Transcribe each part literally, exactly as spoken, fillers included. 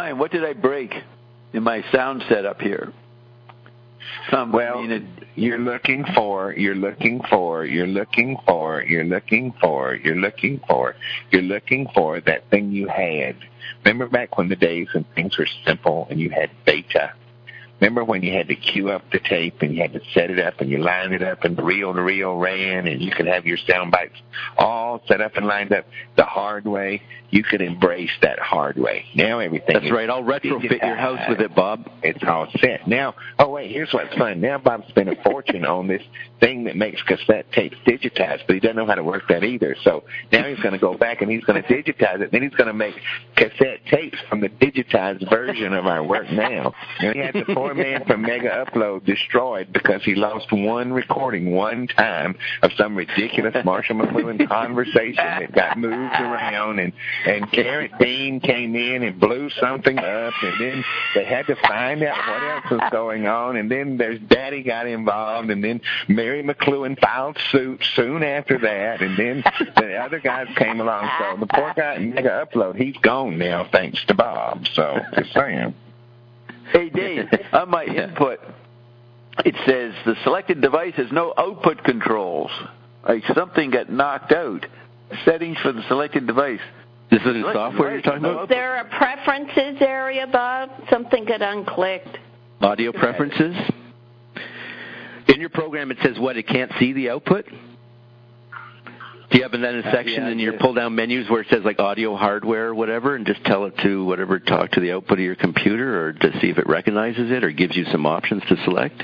Ryan, what did I break in my sound setup here? Some, well, I mean, it, you're looking for, you're looking for, you're looking for, you're looking for, you're looking for, you're looking for that thing you had. Remember back when the days when things were simple and you had beta? Remember when you had to queue up the tape and you had to set it up and you lined it up and reel to reel ran and you could have your sound bites all set up and lined up the hard way? You could embrace that hard way. Now everything That's is right. I'll retrofit your house with it, Bob. It's all set. Now, oh, wait, here's what's fun. Now Bob spent a fortune on this thing that makes cassette tapes digitized, but he doesn't know how to work that either. So now he's going to go back and he's going to digitize it. Then he's going to make cassette tapes from the digitized version of our work now. And he had the poor man from Mega Upload destroyed because he lost one recording one time of some ridiculous Marshall McLuhan conversation that got moved around, and, and Garrett Dean came in and blew something up, and then they had to find out what else was going on, and then there's Daddy got involved, and then Mary McLuhan filed suit soon after that, and then the other guys came along. So the poor guy in Mega Upload, he's gone now thanks to Bob. So just saying. Hey, Dave, on my input, it says the selected device has no output controls. Like something got knocked out. Settings for the selected device. Is it the software you're talking about? Is there a preferences area, Bob? Something got unclicked. Audio preferences? In your program, it says what? It can't see the output? Do you have then a section uh, yeah, in your pull-down menus where it says like audio hardware or whatever, and just tell it to whatever, talk to the output of your computer, or to see if it recognizes it, or gives you some options to select?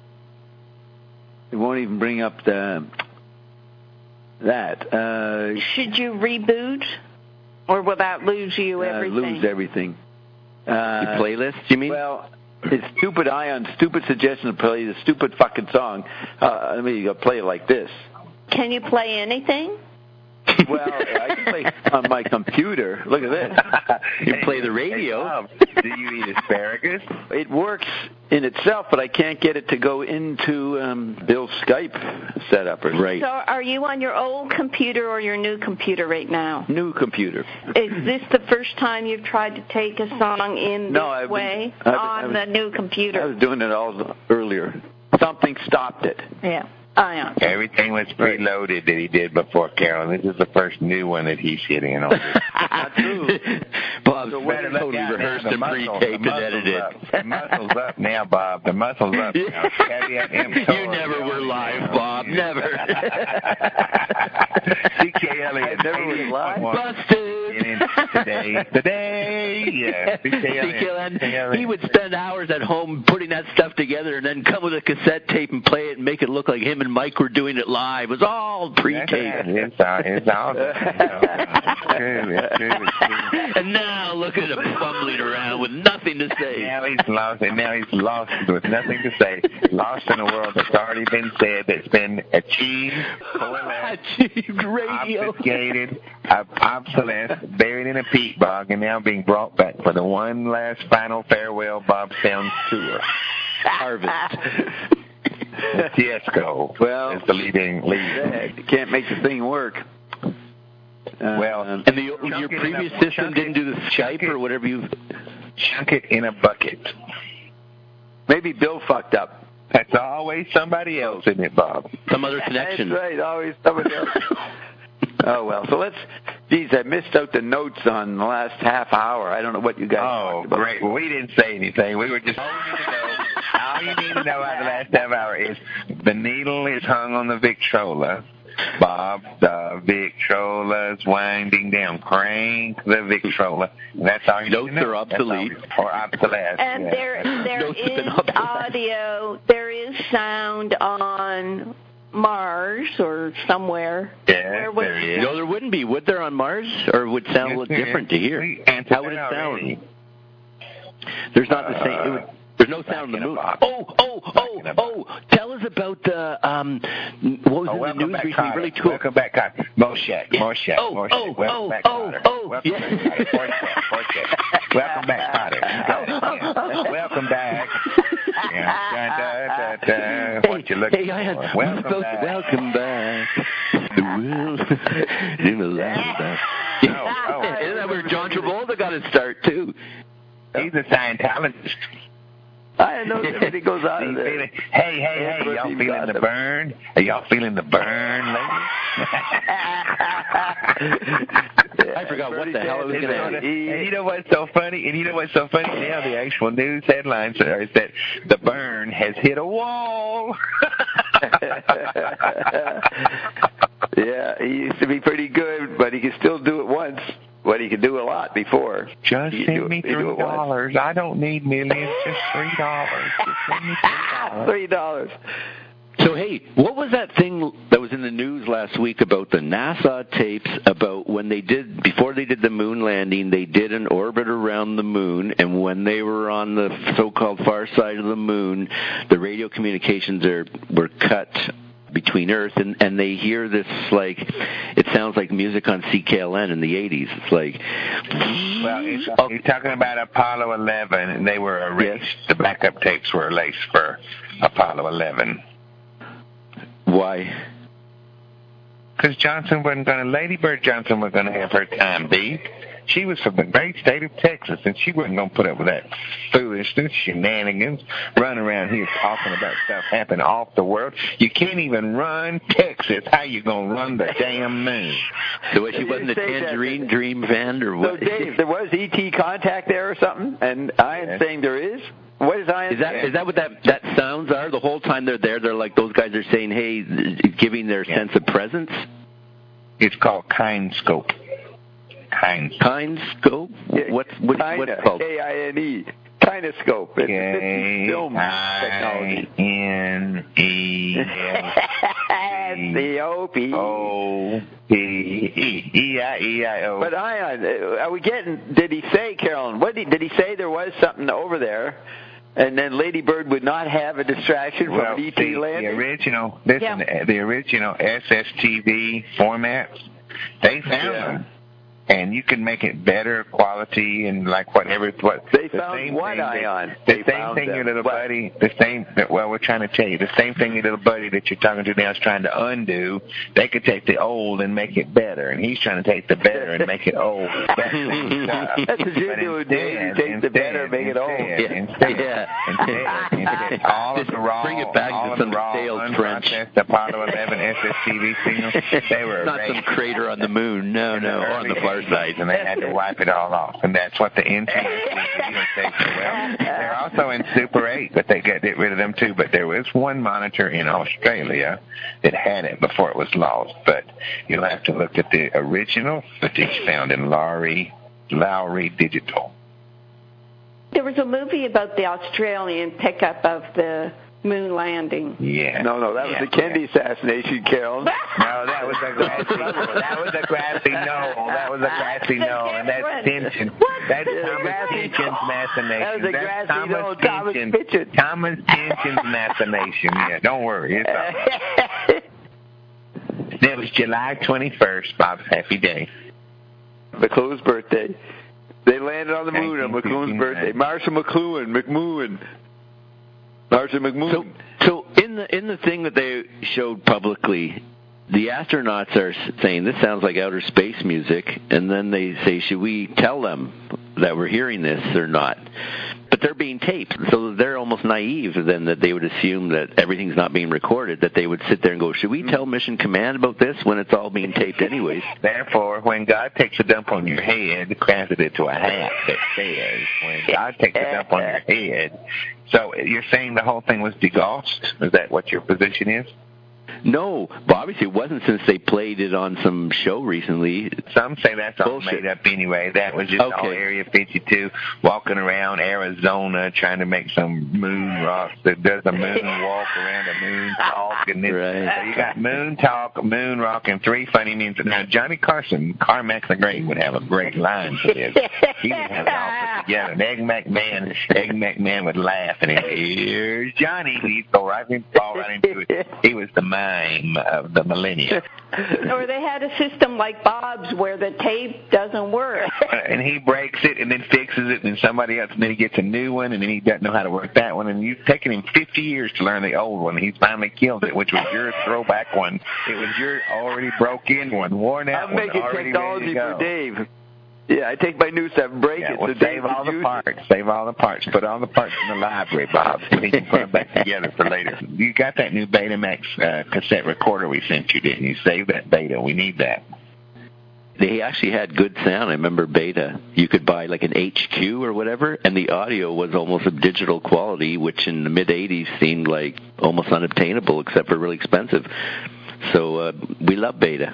It won't even bring up the that. Uh, Should you reboot, or will that lose you everything? Uh, lose everything. Uh, your playlist, you mean? Well, it's stupid Ion, stupid suggestion to play the stupid fucking song. Uh, let me play it like this. Can you play anything? Well, I can play on my computer. Look at this. You play the radio. Do you eat asparagus? It works in itself, but I can't get it to go into um, Bill's Skype setup. Right. So are you on your old computer or your new computer right now? New computer. Is this the first time you've tried to take a song in no, this I've way been, I've, on I was, the new computer? I was doing it all earlier. Something stopped it. Yeah. Ion. Everything was preloaded that he did before, Carolyn. This is the first new one that he's hitting on. Not true. Bob's so better totally rehearsed and pre-taped and edited. The muscle's up now, Bob. The muscle's up now. You never were live, Bob. Never. C K L E. I never was live. Busted. Today. Today. Yeah. C K L N. He would spend hours at home putting that stuff together and then come with a cassette tape and play it and make it look like him and Mike were doing it live. It was all pre-taped. It's all, it's all it's true, it's true, it's true. And now look at him fumbling around with nothing to say. Now he's lost, and now he's lost with nothing to say. Lost in a world that's already been said, that's been achieved, achieved radio, obfuscated, obsolete, buried in a peat bog, and now being brought back for the one last final farewell Bob Sounds tour. Harvest. Fiasco. Well, is the leading lead. You can't make the thing work. Uh, well, and the, your previous a, system didn't do the Skype or whatever you. Chunk it in a bucket. Maybe Bill fucked up. That's always somebody else, isn't it, Bob? Some other connection. That's right. Always somebody else. Oh, well. So let's, geez, I missed out the notes on the last half hour. I don't know what you guys Oh, talked about. great. Well, we didn't say anything. We were just all you need to know. All you need to know out of the last half hour is the needle is hung on the Victrola. Bob, the Victrola's winding down. Crank the Victrola. That's all you Notes need to know. are obsolete. Or obsolete. And yeah. there, there Notes have is been obsolete. audio, there is sound on Mars or somewhere. Yeah, Where there is. No, there wouldn't be. Would there on Mars? Or would it sound a little different to hear? How would it sound? There's not the same. It would, there's no sound in the moon. Oh, oh, oh, oh! Tell us about the um. What was oh, in the news back, recently? Carter. Really cool. Welcome back, Carter. Moshe, Moshe, Oh, Moshe. oh, Welcome oh, back, oh, Carter. oh, Welcome yeah. back, Carter. Moshe, Moshe. Welcome back, Carter. You got it. Yeah. Welcome back. Yeah. Da, da, da, da. What you looking hey, I for? Welcome about back. To welcome back. The world in the last. Oh, oh. Isn't that where John Travolta got his start too? He's a Scientologist. I know everything goes on in there. Feeling, hey, hey, hey, y'all feeling the burn? Are y'all feeling the burn, ladies? I forgot what the hell I was going to ask. And you know what's so funny? And you know what's so funny? Now the actual news headlines are is that the burn has hit a wall. Yeah, he used to be pretty good, but he can still do it once. But he could do a lot before. Just send me three dollars. I don't need millions. Just three dollars. Just send me three dollars. Three dollars. So, hey, what was that thing that was in the news last week about the NASA tapes about when they did, before they did the moon landing, they did an orbit around the moon, and when they were on the so-called far side of the moon, the radio communications are, were cut between Earth, and, and they hear this, like, it sounds like music on C K L N in the eighties. It's like... Well, it's, you're talking about Apollo eleven, and they were erased. Yes. The backup tapes were erased for Apollo eleven. Why? Because Johnson wasn't going to, Lady Bird Johnson was going to have her time beat. She was from the great state of Texas, and she wasn't going to put up with that foolishness, shenanigans, run around here talking about stuff happening off the world. You can't even run Texas. How you going to run the damn moon? So she wasn't a Tangerine that, Dream fan, or what? So, Dave, there was E T contact there or something, and Ian's yes. saying there is? What is Ian is that? saying? Is that what that, that sounds are? The whole time they're there, they're like, those guys are saying, hey, giving their yeah. sense of presence? It's called Kinescope. Kind. Kinescope? Yeah, what, what, Kine, what's it called? K I N E. Kinescope. It's K film technology. I N E C O P O P E E I E I O. But Ion, are we getting, did he say, Carolyn, what did, did he say there was something over there? And then Lady Bird would not have a distraction well, from an E T the, landing? The original, listen, yeah. the original S S T V formats, they found yeah. them. And you can make it better quality and like whatever. What they the found same what thing Ion? They, they the same found thing them. your little what? buddy. The same. Well, we're trying to tell you the same thing your little buddy that you're talking to now is trying to undo. They could take the old and make it better, and he's trying to take the better and make it old. That's, That's what you're doing, Dave. You take instead, the better and make instead, it old. Instead, instead, yeah. instead, instead, all of the raw, bring it back all to of some the raw, stale French. Apollo eleven S S T V signals, they were not erased. some crater on the moon. No, no, or on the far side, and they had to wipe it all off, and that's what the N T S C station. Well, they're also in Super eight, but they got rid of them too. But there was one monitor in Australia that had it before it was lost. But you'll have to look at the original footage found in Lowry, Lowry Digital. There was a movie about the Australian pickup of the moon landing. Yeah. No, no, that yeah. was the Kennedy assassination, Carol. No, that was a grassy. that was a grassy knoll. That was a grassy knoll, and that's Pynchon. That's Thomas Pynchon's machination. That was a that's grassy knoll. Thomas Pynchon. Thomas Pynchon's machination. Yeah, don't worry. It's all right. It was July twenty-first, Bob's happy day. McLuhan's birthday. They landed on the moon on McLuhan's birthday. Marshall McLuhan, McMuhan. Marshall McMuhan. So, so in the in the thing that they showed publicly, the astronauts are saying this sounds like outer space music, and then they say, should we tell them that we're hearing this or not? But they're being taped, so they're almost naive then that they would assume that everything's not being recorded, that they would sit there and go, should we tell Mission Command about this when it's all being taped anyways? Therefore, when God takes a dump on your head, crafted it to a hat that says, when God takes a dump on your head. So you're saying the whole thing was degaussed? Is that what your position is? No, but obviously it wasn't since they played it on some show recently. Some say that's all Bullshit. made up anyway. That was just okay. all Area fifty-two walking around Arizona trying to make some moon rocks that does a moon walk around a moon talk. And then, right. So you got moon talk, moon rock, and three funny memes. Now, Johnny Carson, Carmack the Great, would have a great line for this. He would have it all put together. And Egg McMahon, Egg McMahon would laugh, and he'd, here's Johnny. He'd go right in, fall right into it. He was the mime of the millennium. Or they had a system like Bob's where the tape doesn't work. And he breaks it and then fixes it, and then somebody else, and then he gets a new one, and then he doesn't know how to work that one. And you've taken him fifty years to learn the old one. He's finally killed it, which was your throwback one. It was your already broke in one, worn out I'm one, making already technology ready to go. for Dave. Yeah, I take my new stuff, break Yeah, it. well, so save Dave all can the use parts. it. Save all the parts. Put all the parts in the library, Bob. We can put them back together for later. You got that new Betamax uh, cassette recorder we sent you, didn't you? Save that Beta. We need that. They actually had good sound. I remember Beta. You could buy like an H Q or whatever, and the audio was almost of digital quality, which in the mid-eighties seemed like almost unobtainable except for really expensive. So uh, we love Beta.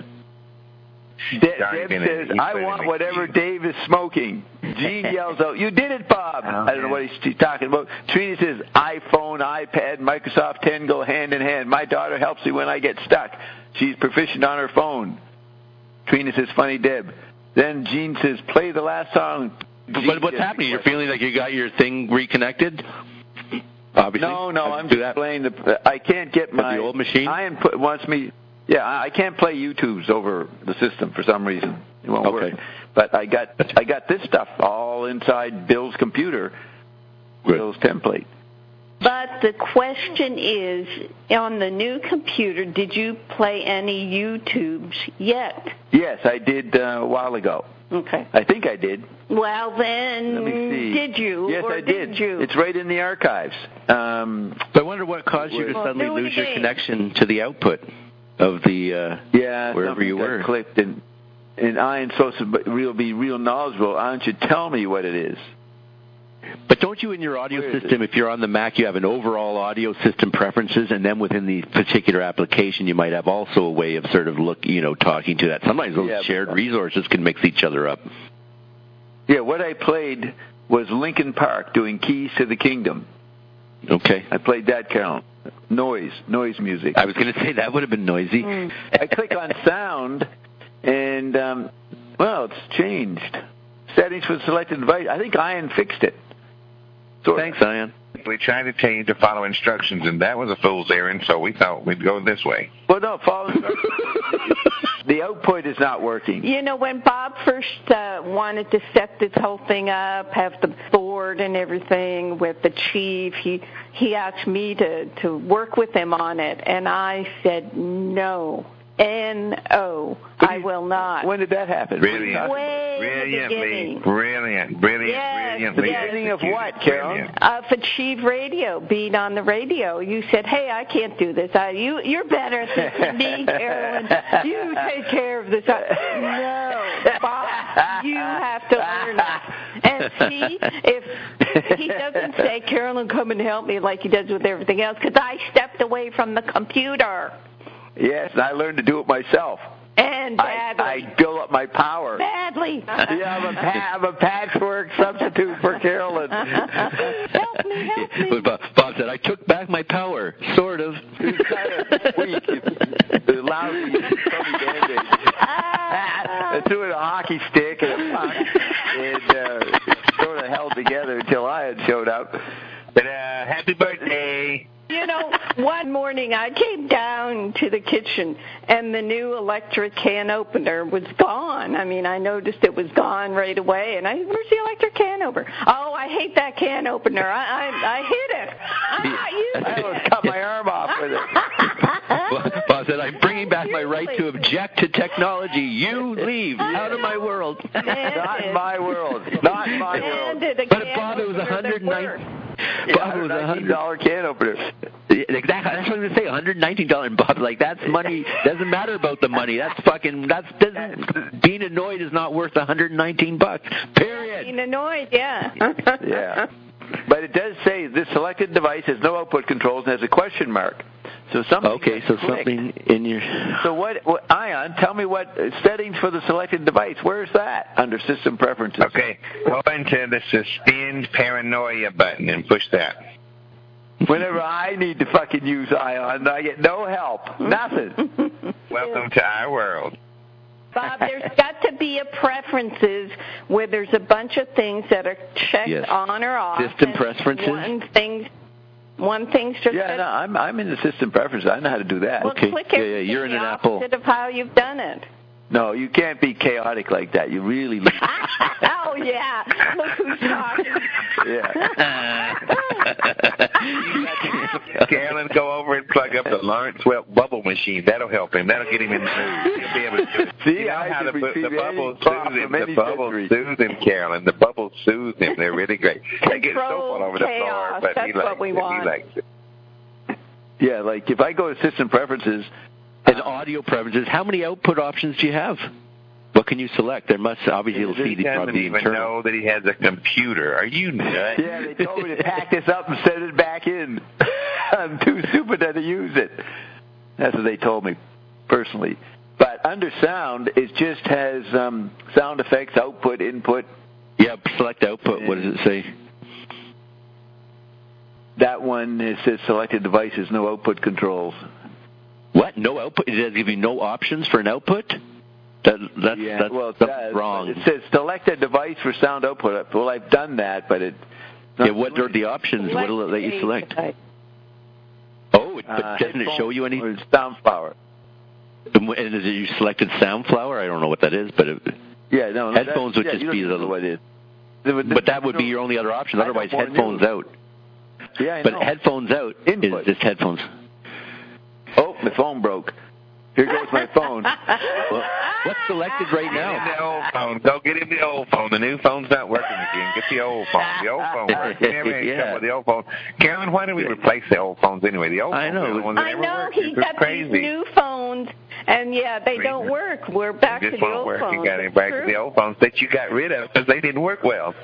De- Deb says, I want whatever Dave is smoking. Gene yells out, you did it, Bob. Oh, I don't know what he's, he's talking about. Trina says, iPhone, iPad, Microsoft ten go hand in hand. My daughter helps me when I get stuck. She's proficient on her phone. Trina says, funny Deb. Then Gene says, play the last song. Gene But what's happening? You're feeling like you got your thing reconnected? Obviously. No, no, How'd I'm you do just that? playing the, I can't get my... The old machine? Ian put, wants me... Yeah, I can't play YouTubes over the system for some reason. It won't Okay. work. But I got I got this stuff all inside Bill's computer, Good. Bill's template. But the question is, on the new computer, did you play any YouTubes yet? Yes, I did uh, a while ago. Okay. I think I did. Well, then, Let me see. did you? Yes, or I did. did you? It's right in the archives. Um, So I wonder what caused you to Well, suddenly do it lose your again. connection to the output of the uh, yeah, wherever something you got were. clicked, and and Ian's supposed to be real, be real knowledgeable. Ian should tell me what it is. But don't you in your audio Where is system, if you're on the Mac, you have an overall audio system preferences, and then within the particular application, you might have also a way of sort of look, you know, talking to that. Sometimes those Yeah, shared but- resources can mix each other up. Yeah, what I played was Linkin Park doing Keys to the Kingdom. Okay. I played that, Carolyn. Noise, noise music. I was going to say that would have been noisy. Mm. I click on sound, and, um, well, it's changed. Settings for the selected device. I think Ian fixed it. Sort of. Thanks, Ian. We tried to tell you to follow instructions, and that was a fool's errand, so we thought we'd go this way. Well, no, follow instructions. The output is not working. You know, when Bob first uh, wanted to set this whole thing up, have the board and everything with the chief, he he asked me to, to work with him on it, and I said no. N O. I will not. When did that happen? Brilliant. Way in the Brilliantly. beginning. Brilliant. Brilliant. Yes, Brilliantly. The beginning of what, Carol? Brilliant. Of Achieve Radio, being on the radio. You said, hey, I can't do this. I, you, you're better at this than me, Carolyn. You take care of this. I, no, Bob, you have to learn it. And see, if he doesn't say, Carolyn, come and help me like he does with everything else, because I stepped away from the computer. Yes, and I learned to do it myself. And I, badly. I built up my power. Badly. Yeah, I'm a, pa- I'm a patchwork substitute for Carolyn. Help me, help me. But Bob, Bob said, I took back my power, sort of. It's kind of weak. The lousy Tony Band-Aid. I threw in a hockey stick and a puck and uh, sort of held together until Ian showed up. But, uh, happy birthday. You know, one morning I came down to the kitchen and the new electric can opener was gone. I mean, I noticed it was gone right away, and I, where's the electric can opener? Oh, I hate that can opener. I I, I hit it. I'm not using I almost it. cut my arm off with it. Bob said, I'm bringing back my right to object to technology. You leave out of my world. Not my world. Not my world. But Bob, it was one hundred nine. Bob, it was a nineteen dollar can opener. Exactly. That's what I was going to say. one hundred nineteen dollars. Bob, like that's money. Doesn't matter about the money. That's fucking. That's doesn't. Being annoyed is not worth one hundred nineteen bucks. Period. Being annoyed, yeah. Yeah. But it does say this selected device has no output controls and has a question mark. So something. Okay, so clicked. something in your. So what, what? Ion, tell me what settings for the selected device. Where's that under System Preferences? Okay, go into the suspend paranoia button and push that. Whenever I need to fucking use Ion, I get no help. Nothing. Welcome to our world. Bob, there's got to be a preferences where there's a bunch of things that are checked Yes. on or off. System and preferences? One thing, one thing's just. Yeah, no, I'm I'm in the System Preferences. I know how to do that. Well, Okay. click Yeah, yeah, everything you're in the an Apple. opposite of how you've done it. No, you can't be chaotic like that. You really. Oh yeah, look who's talking. Yeah. You got to Carolyn, go over and plug up the Lawrence Welk bubble machine. That'll help him. That'll get him in the mood. He'll be able to do it. See, you know I how can to put the bubbles soothe soothe him. from The bubbles soothe him, Carolyn. The bubbles soothe him. They're really great. They get soap all over the floor, but That's he likes what we it. want. He likes it. Yeah, like if I go to system preferences, and audio preferences, how many output options do you have? What can you select? There must obviously it'll see He the doesn't probably even internal. know that he has a computer. Are you nuts? yeah, they told me to pack this up and send it back in. I'm too stupid to use it. That's what they told me, personally. But under sound, it just has um, sound effects, output, input. Yeah, select output. What does it say? That one, it says selected devices, no output controls. What? No output? It does give you no options for an output? That, that's yeah, that's, well, it that's does, wrong. It says select a device for sound output. Well, I've done that, but it. Yeah, what are the options? What will it let you select? Oh, it, but Uh, doesn't it show you any? Or Soundflower. And is it you selected Soundflower? I don't know what that is, but it, Yeah, no. headphones would yeah, just you be don't the. know what it is. But that would be your only other option. I know Otherwise, more headphones news. out. Yeah, I But know. headphones out Input. is just headphones. Oh, my phone broke. Here goes my phone. Well, what's selected right Get him now? the old phone. Go get him the old phone. The new phone's not working again. Get the old phone. The old phone works. Everything Yeah. come with the old phone. Carolyn, why do we replace the old phones anyway? The old I phones know. are the ones that I ever know work. he's It's just got crazy. these new phones, and yeah, they don't work. We're back They to just the won't old work. phones. You got him back to the old phones that you got rid of because they didn't work well.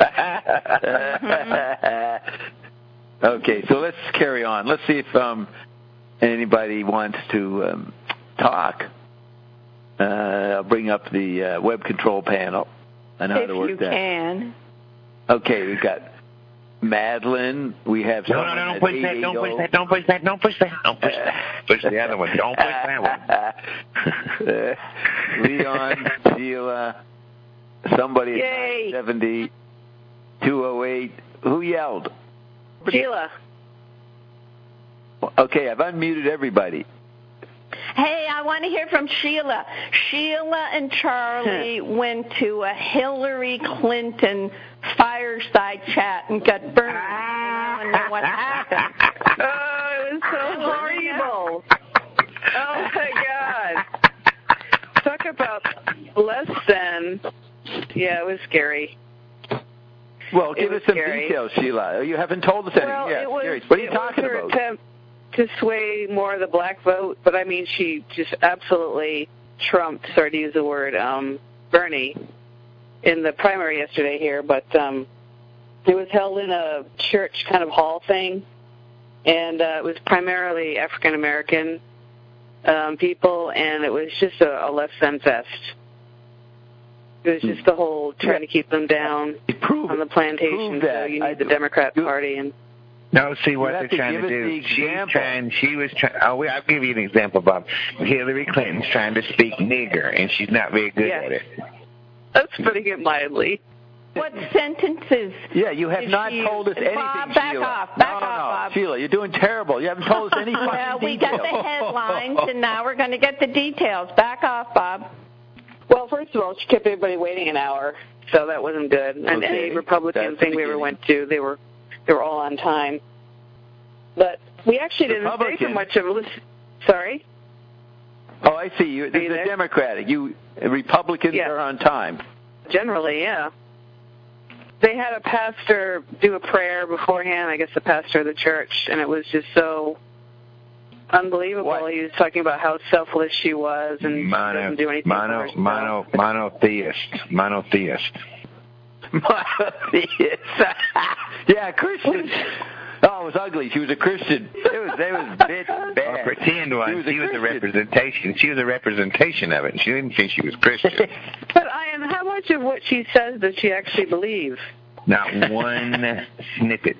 Okay, so let's carry on. Let's see if um, anybody wants to um, talk. Uh, I'll bring up the uh, web control panel. I know how If to work you that. can. Okay, we've got Madeline. We have No, someone no, no, at don't push that, don't push that, don't push that, don't push that, don't push that. Push the other one, don't push that one. uh, Leon, Sheila, somebody Yay. at nine seventy, two oh eight. Who yelled? Sheila. Okay, I've unmuted everybody. Hey, I want to hear from Sheila. Sheila and Charlie went to a Hillary Clinton fireside chat and got burned. I don't know what happened. Oh, it was so horrible. Oh, my God. Talk about less than. Yeah, it was scary. Well, It give was us some scary. details, Sheila. You haven't told us anything. Well, yeah, it was, scary. What are you it talking was her about? attempt to sway more of the black vote, but I mean, she just absolutely trumped, sorry to use the word, um, Bernie in the primary yesterday here, but um, it was held in a church kind of hall thing, and uh, it was primarily African-American um, people, and it was just a, a left-than fest. It was just the whole trying to keep them down Prove on the it. plantation, Prove so that. you I need the do- Democrat do- Party and No, see what You have they're to trying give to us do. the She's example. trying. She was trying. Oh, well, I'll give you an example, Bob. Hillary Clinton's trying to speak nigger, and she's not very good Yeah. at it. that's putting it mildly. What sentences? Yeah, you have Did not she told us use? anything, Bob, back Sheila. off. Back no, no, off, no. Bob. Sheila, you're doing terrible. You haven't told us any fucking Well, we details. got the headlines, and now we're going to get the details. Back off, Bob. Well, first of all, she kept everybody waiting an hour, so that wasn't good. And Okay. any Republican That's thing the we ever beginning. went to, they were they were all on time. But we actually didn't stay for Republican? much of it. Sorry? Oh, I see. You, Are this you is there? Democratic. You Republicans Yeah. are on time. Generally, yeah. They had a pastor do a prayer beforehand, I guess the pastor of the church, and it was just so unbelievable. What? He was talking about how selfless she was and she Mono, doesn't do anything mono, for herself. mono, monotheist, monotheist. Monotheist. Yeah, Christian. Oh, it was ugly. She was a Christian. It was, it was bit Or bad. pretend one. She was a She was a Christian. representation. She was a representation of it. She didn't think she was Christian. But Ian, how much of what she says does she actually believe? Not one snippet.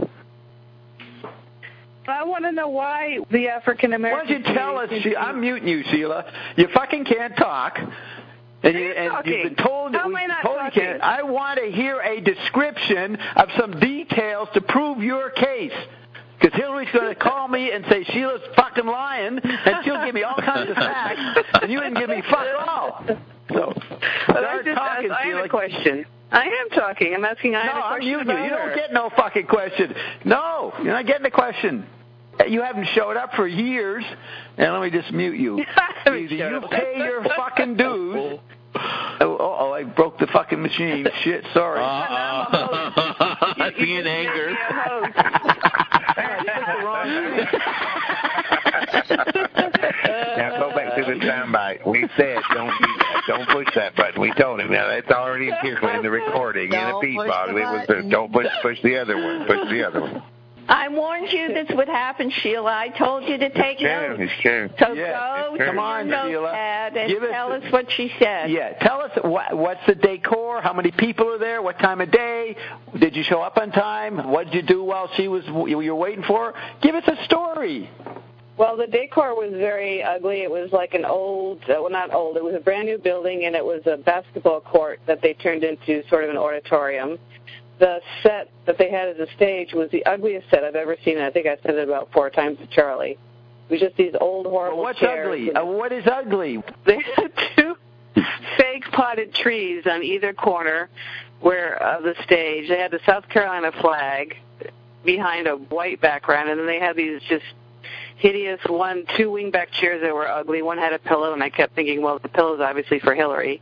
I want to know why the African Why American. don't you tell us? She, I'm muting you, Sheila. You fucking can't talk. And, you, and talking? you've been told that How am we I not told you talking? can't. I want to hear a description of some details to prove your case. Because Hillary's going to call me and say Sheila's fucking lying, and she'll give me all kinds of facts, and you didn't give me fuck all. So, But I start just talking, asked Ian Sheila. a question. I am talking. I'm asking Ian No, a I'm question muting you. about You her. don't get no fucking question. No, you're not getting a question. You haven't showed up for years. And let me just mute you. Either you pay your fucking dues. Oh, oh, I broke the fucking machine. Shit, sorry. Uh-uh. Be in anger. Now go back to the soundbite. We said don't do that. Don't push that button. We told him. Now it's already appeared in the recording in a beatbox. It was the, don't push push the other one. Push the other one. I warned you this would happen, Sheila. I told you to take notes. It's true. So Yeah, go come to your on, Sheila. notepad and Give us tell the- us what she said. Yeah, tell us what, what's the decor, how many people are there, what time of day, did you show up on time, what did you do while she was you were waiting for her? Give us a story. Well, the decor was very ugly. It was like an old, uh, well, not old, it was a brand new building, and it was a basketball court that they turned into sort of an auditorium. The set that they had as a stage was the ugliest set I've ever seen. I think I said it about four times to Charlie. It was just these old, horrible Well, what's chairs. ugly? Uh, what is ugly? They had two fake potted trees on either corner where of the stage. They had the South Carolina flag behind a white background, and then they had these just hideous one, two wingback chairs that were ugly. One had a pillow, and I kept thinking, well, the pillow's obviously for Hillary.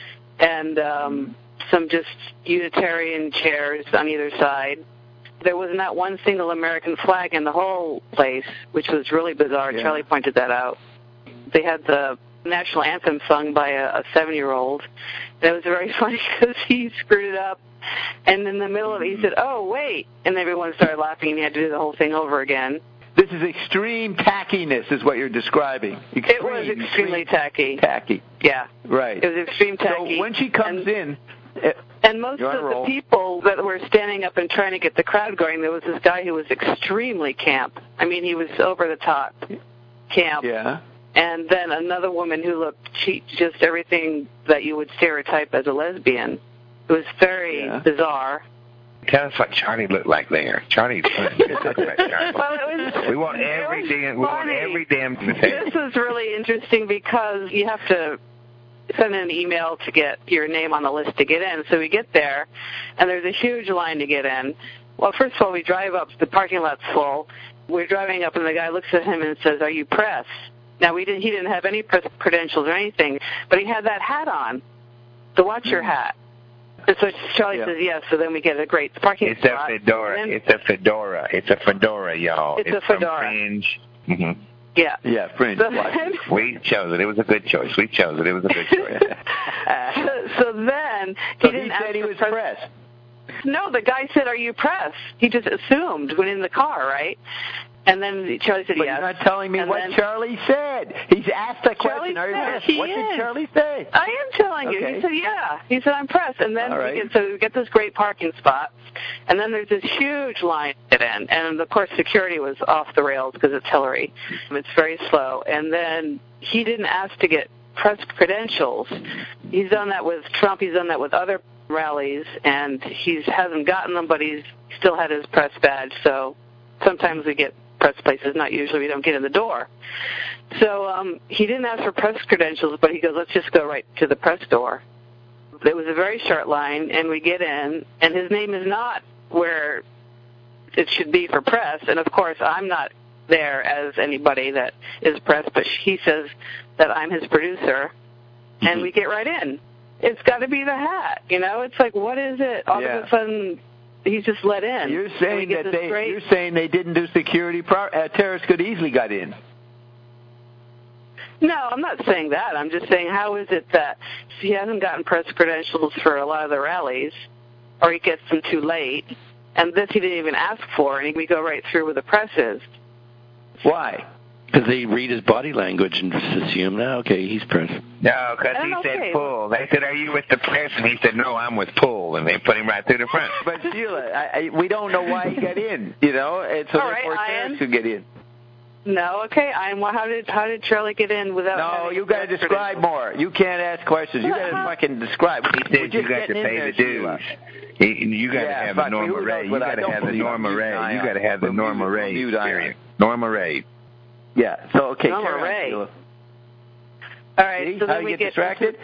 And um, some just Unitarian chairs on either side. There was not one single American flag in the whole place, which was really bizarre. Yeah. Charlie pointed that out. They had the national anthem sung by a, a seven-year-old. And it was very funny because he screwed it up. And in the middle of it, he said, oh, wait. And everyone started laughing, and he had to do the whole thing over again. This is extreme tackiness is what you're describing. Extreme, It was extremely tacky. Tacky. Yeah. Right. It was extreme tacky. So when she comes and, in... It, And most You're on of a the roll. people that were standing up and trying to get the crowd going, there was this guy who was extremely camp. I mean, he was over the top camp. yeah. And then another woman who looked she, just everything that you would stereotype as a lesbian. It was very Yeah. bizarre. Tell us what Charlie looked like there. Charlie, talk about Charlie. Well, it was, We want it every was damn. We want funny. every damn This detail. was really interesting because you have to send an email to get your name on the list to get in. So we get there, and there's a huge line to get in. Well, first of all, we drive up. The parking lot's full. We're driving up, and the guy looks at him and says, "Are you press?" Now, we didn't. He didn't have any press credentials or anything, but he had that hat on, the watcher hat. And so Charlie Yeah. says yes. So then we get a great parking It's spot. a fedora. And then- It's a fedora. It's a fedora, y'all. It's a some fedora. fringe. Mm-hmm. yeah. Yeah, fringe. So then, We chose it. It was a good choice. We chose it. It was a good choice. so, so then he So didn't he ask said he for was press- pressed. No, the guy said, "Are you press?" He just assumed when in the car, right? And then Charlie said But yes. you're not telling me And what then- Charlie said. He's asked a Charlie question. Are you said pressed? he What is. did Charlie say? I am telling you. Okay. He said, yeah. He said, I'm pressed. And then All we right. get, so we get this great parking spot. And then there's this huge line to get in. And, of course, security was off the rails because it's Hillary. It's very slow. And then he didn't ask to get press credentials. He's done that with Trump. He's done that with other rallies. And he hasn't gotten them, but he's still had his press badge. So sometimes we get press places, not usually. We don't get in the door. So um, he didn't ask for press credentials, but he goes, let's just go right to the press door. It was a very short line, and we get in, and his name is not where it should be for press. And, of course, I'm not there as anybody that is press, but he says that I'm his producer, and Mm-hmm. we get right in. It's got to be the hat, you know? It's like, what is it? All Yeah. of a sudden, he's just let in. You're And we saying get that this they. great- You're saying they didn't do security. Pro- uh, terrorists could easily got in. No, I'm not saying that. I'm just saying how is it that he hasn't gotten press credentials for a lot of the rallies, or he gets them too late, and this he didn't even ask for, and we go right through where the press is. Why? Because they read his body language and just assume, no, okay, he's pressed. No, because he Oh, said okay. pull. They said, are you with the press? And he said, no, I'm with pull. And they put him right through the front. But Sheila, I, I, we don't know why he got in. You know, and so All right, therefore Ian. terrorists could get in. No, okay. I'm. Well, how did how did Charlie get in without? No, having you got to press describe credentials? more. You can't ask questions. You got to fucking describe. He We're said you just got to getting in pay there, the dues. Sheila. He, you got to Yeah, have fuck the me, Norma who Ray. knows You what I got to don't have the believe. Norma I'm Ray. using You got to have the Ion. Norma We're Ray mute Ion. experience. Norma Ray. Yeah. So okay, Norma carry on, Ray. Sheila. All right. See So how then you we get get distracted?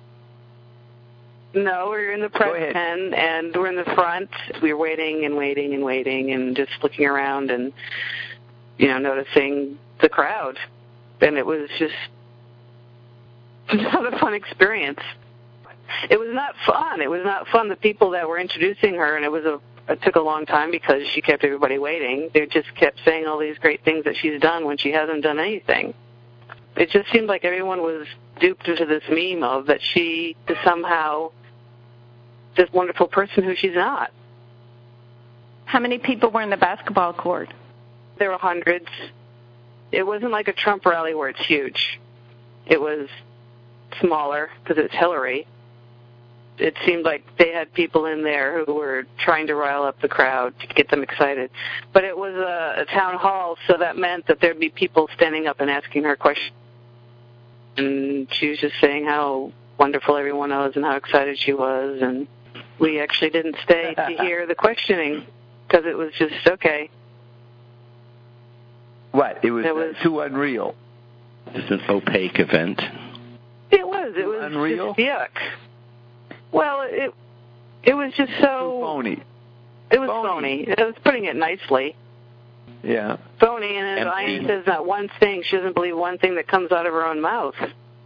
No, we're in the Go press ahead. pen, and, and we're in the front. We were waiting and waiting and just looking around, and then we get to the press door. It was a very short line, and we get in, and his name is not where it should be for press. And, of course, I'm not there as anybody that is press, but he says that I'm his producer, and we get right in. It's got to be the hat, you know? It's like, what is it? All of a sudden, he's just let in. You know, it's you know, noticing the crowd. And it was just not a fun experience. It was not fun. It was not fun. The people that were introducing her, and it was a it took a long time because she kept everybody waiting. They just kept saying all these great things that she's done when she hasn't done anything. It just seemed like everyone was duped into this meme of that she is somehow this wonderful person who she's not. How many people were in the basketball court? There were hundreds. It wasn't like a Trump rally where it's huge. It was smaller because it's Hillary. It seemed like they had people in there who were trying to rile up the crowd to get them excited. But it was a, a town hall, so that meant that there'd be people standing up and asking her questions. And she was just saying how wonderful everyone was and how excited she was. And we actually didn't stay to hear the questioning because it was just, okay. What? It was, it was too unreal. Just an opaque event. It was. It was unreal? Just yuck. Well, it it was just so... Too phony. It was phony. phony. It was putting it nicely. Yeah. Phony, and as Ian says that one thing, she doesn't believe one thing that comes out of her own mouth.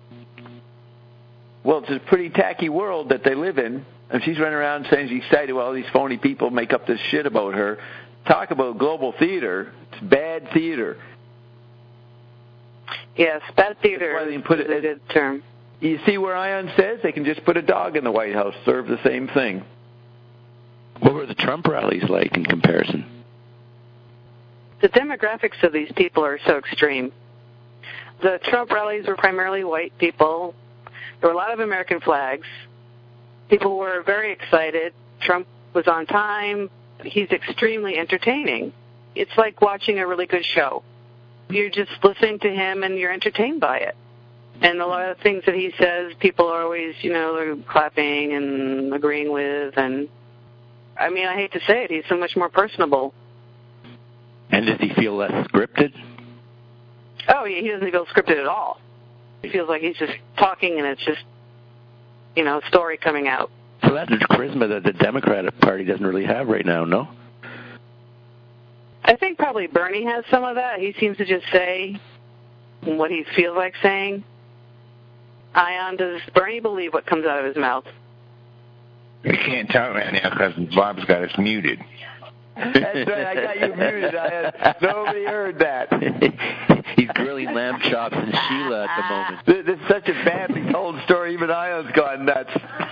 Well, it's a pretty tacky world that they live in. And she's running around saying she's excited while all these phony people make up this shit about her. Talk about global theater. It's bad theater. Yes, bad theater That's why they put is it, a good term. You see where Ion says they can just put a dog in the White House, serve the same thing. What were the Trump rallies like in comparison? The demographics of these people are so extreme. The Trump rallies were primarily white people. There were a lot of American flags. People were very excited. Trump was on time. He's extremely entertaining. It's like watching a really good show. You're just listening to him and you're entertained by it. And a lot of things that he says, people are always, you know, they're clapping and agreeing with. And, I mean, I hate to say it, he's so much more personable. And does he feel less scripted? Oh, yeah, he doesn't feel scripted at all. He feels like he's just talking and it's just, you know, a story coming out. So that's the charisma that the Democratic Party doesn't really have right now, no? I think probably Bernie has some of that. He seems to just say what he feels like saying. Ion, does Bernie believe what comes out of his mouth? We can't talk right now because Bob's got us muted. That's right, I got you muted, Ion. Nobody heard that. He's grilling lamb chops and Sheila at the moment. This, this is such a badly told story, even Ion's gone nuts.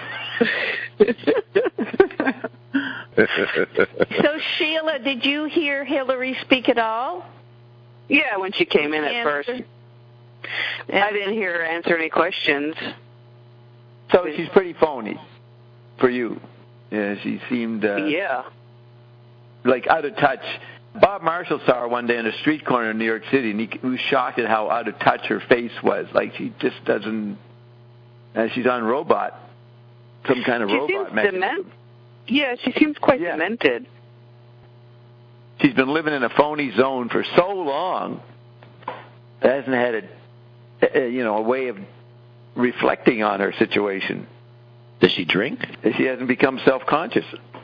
So, Sheila, did you hear Hillary speak at all? Yeah, when she came in at first. I didn't hear her answer any questions. So she's pretty phony for you. Yeah, she seemed... Uh, yeah. Like out of touch. Bob Marshall saw her one day on a street corner in New York City, and he was shocked at how out of touch her face was. Like she just doesn't... Uh, she's on robot. Some kind of she robot seems mechanism. Dement- yeah, she seems quite yeah. demented. She's been living in a phony zone for so long. Hasn't had a, a you know, a way of reflecting on her situation. Does she drink? She hasn't become self-conscious.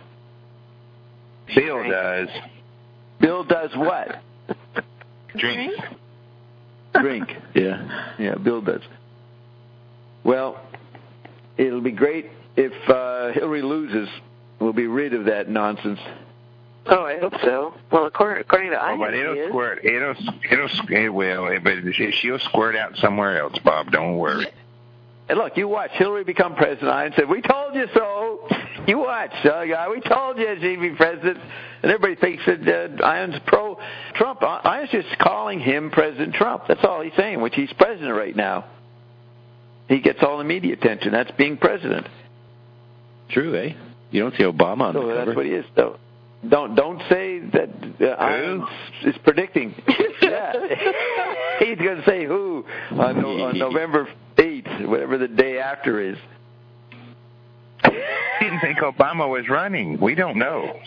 Bill does. Bill does what? Drink. Drink. Yeah. Yeah, Bill does. Well, it'll be great if uh, Hillary loses. We'll be rid of that nonsense. Oh, I hope so. Well, according, according to I, oh, but it'll squirt. It'll it'll it will, but she'll squirt out somewhere else, Bob. Don't worry. And look, you watch Hillary become president. I said, "We told you so." You watch, uh, guy. We told you she'd be president, and everybody thinks that uh, Ion's pro Trump. Ion's just calling him President Trump. That's all he's saying. Which he's president right now. He gets all the media attention. That's being president. True, eh? You don't see Obama on so the cover. That's what he is, though. Don't don't say that uh, Ion is predicting. Yeah, he's going to say who on, no, on November eighth, whatever the day after is. I didn't think Obama was running. We don't know.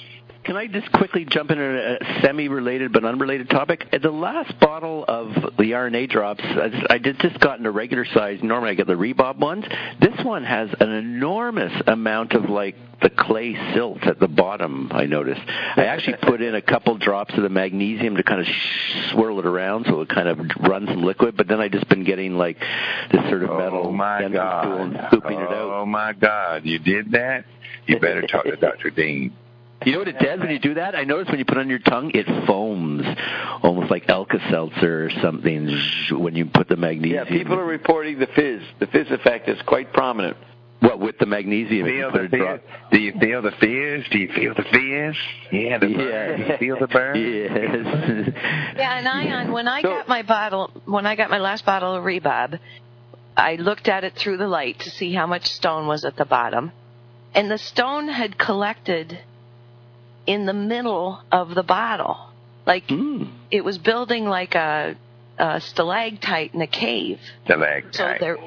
can I just quickly jump in a semi-related but unrelated topic? The last bottle of the R N A drops, I just, I did just got in a regular size. Normally I get the Reebok ones. This one has an enormous amount of, like, the clay silt at the bottom, I noticed. I actually put in a couple drops of the magnesium to kind of swirl it around so it kind of runs some liquid, but then I just been getting, like, this sort of metal oh my dental God. tool and scooping oh, it out. Oh, my God. You did that? You better talk to Doctor Dean. You know what it does when you do that? I notice when you put it on your tongue, it foams, almost like Alka-Seltzer or something when you put the magnesium. Yeah, people are reporting the fizz. The fizz effect is quite prominent. What, with the magnesium? Feel the fizz? Do you feel the fizz? Do you feel the fizz? Yeah, the burn. Yeah. Do you feel the burn? Yes. Yeah, and Ion, when I got my bottle, when I got my last bottle of Reebok, I looked at it through the light to see how much stone was at the bottom, and the stone had collected in the middle of the bottle. Like, mm. it was building like a, a stalactite in a cave. Stalactite. So there,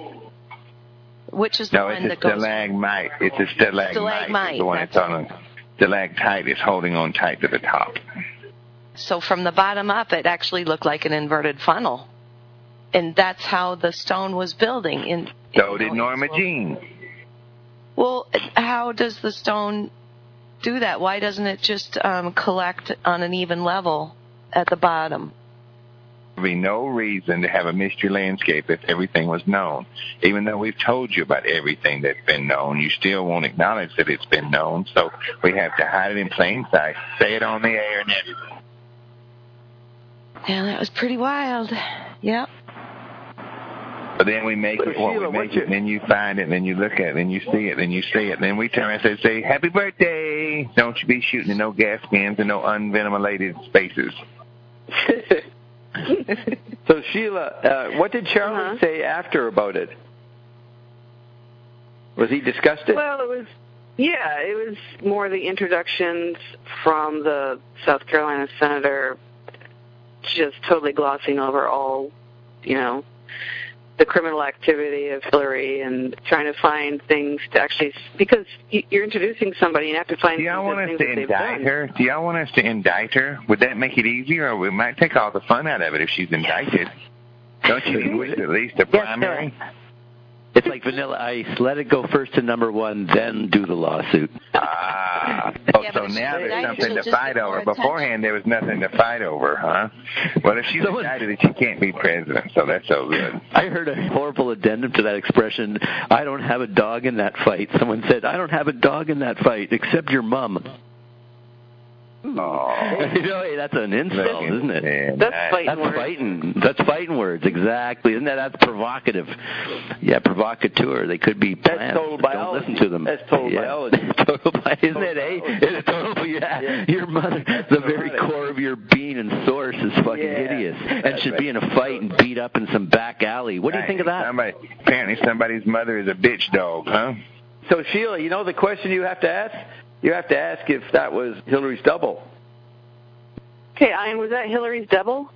which is the no, one it's a that goes... stalagmite. It's a stalagmite. Stalagmite. The one that's on a stalactite is holding on tight to the top. So from the bottom up, it actually looked like an inverted funnel. And that's how the stone was building. In, so in did Norma Jean. Well, how does the stone do that? Why doesn't it just um, collect on an even level at the bottom? There would be no reason to have a mystery landscape if everything was known. Even though we've told you about everything that's been known, you still won't acknowledge that it's been known, so we have to hide it in plain sight, say it on the air and everything. Yeah, that was pretty wild. Yep. But then we make it, what we make it, and then you find it, and then you look at it, and you see it, and you see it, and then we turn around and say, say, happy birthday! Don't you be shooting in no gas cans and no unventilated spaces. So, Sheila, uh, what did Charlie uh-huh. say after about it? Was he disgusted? Well, it was, yeah, it was more the introductions from the South Carolina senator just totally glossing over all, you know, the criminal activity of Hillary and trying to find things to actually, because you're introducing somebody and you have to find Do y'all want us things to that indict done. her? Do y'all want us to indict her? Would that make it easier, or we might take all the fun out of it if she's indicted? Don't you think we should at least a primary? Yes, it's like Vanilla Ice. Let it go first to number one, then do the lawsuit. Ah. Oh, yeah, so now there's something to fight over. Attention. Beforehand, there was nothing to fight over, huh? Well, if she's Someone, indicted, she can't be president, so that's so good. I heard a horrible addendum to that expression, I don't have a dog in that fight. Someone said, I don't have a dog in that fight, except your mum. Oh. You know, hey, that's an insult, isn't it? Man, that's fighting that's words. fighting. That's fighting words, exactly. Isn't that? That's provocative. Yeah, provocateur. They could be plants. That's total biology. Don't listen to them. That's total yeah. biology. total biology. Isn't it, eh? It's total, yeah. yeah. Your mother, the very core of your being and source is fucking yeah. hideous and should be in a fight and beat up in some back alley. What do you think of that? Somebody, apparently somebody's mother is a bitch dog, huh? So, Sheila, you know the question you have to ask? You have to ask if that was Hillary's double. Okay, Ian, was that Hillary's double?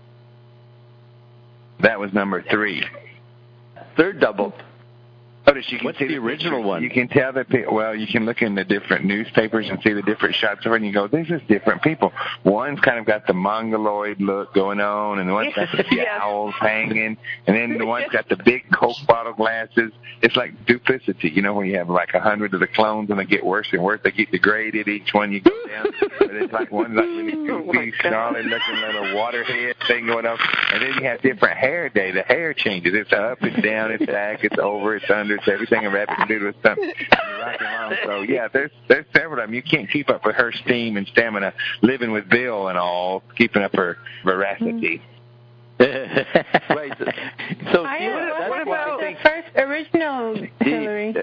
That was number three. Third double. Oh, does she What's see the original picture? one? You can tell that, well, you can look in the different newspapers and see the different shots of her, and you go, this is different people. One's kind of got the mongoloid look going on, and the one's got the jowls hanging, and then the one's got the big Coke bottle glasses. It's like duplicity, you know, when you have like a hundred of the clones, and they get worse and worse. They get degraded each one you go down. But it's like one's like really goofy, snarly-looking little waterhead thing going on, and then you have different hair day. The hair changes. It's up, it's down, it's back, it's over, it's under. It's everything a rabbit can do to something. So, yeah, there's there's several of them. You can't keep up with her steam and stamina, living with Bill and all, keeping up her veracity. Right. So, so I Sheila, know, that's what about why the first original Hillary?